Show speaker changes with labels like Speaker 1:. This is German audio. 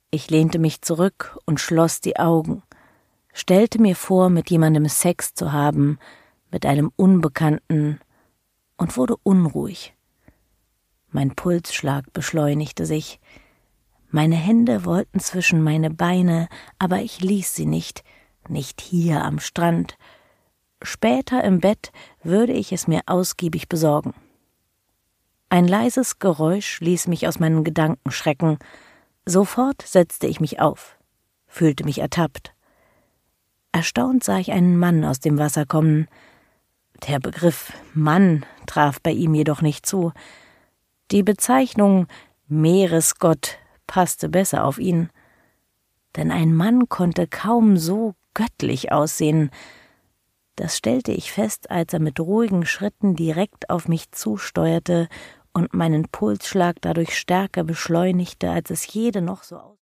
Speaker 1: Ich lehnte mich zurück und schloss die Augen, stellte mir vor, mit jemandem Sex zu haben, mit einem Unbekannten, und wurde unruhig. Mein Pulsschlag beschleunigte sich. Meine Hände wollten zwischen meine Beine, aber ich ließ sie nicht hier am Strand. Später im Bett würde ich es mir ausgiebig besorgen. Ein leises Geräusch ließ mich aus meinen Gedanken schrecken. Sofort setzte ich mich auf, fühlte mich ertappt. Erstaunt sah ich einen Mann aus dem Wasser kommen. Der Begriff Mann traf bei ihm jedoch nicht zu. Die Bezeichnung Meeresgott passte besser auf ihn. Denn ein Mann konnte kaum so göttlich aussehen. Das stellte ich fest, als er mit ruhigen Schritten direkt auf mich zusteuerte und meinen Pulsschlag dadurch stärker beschleunigte, als es jede noch so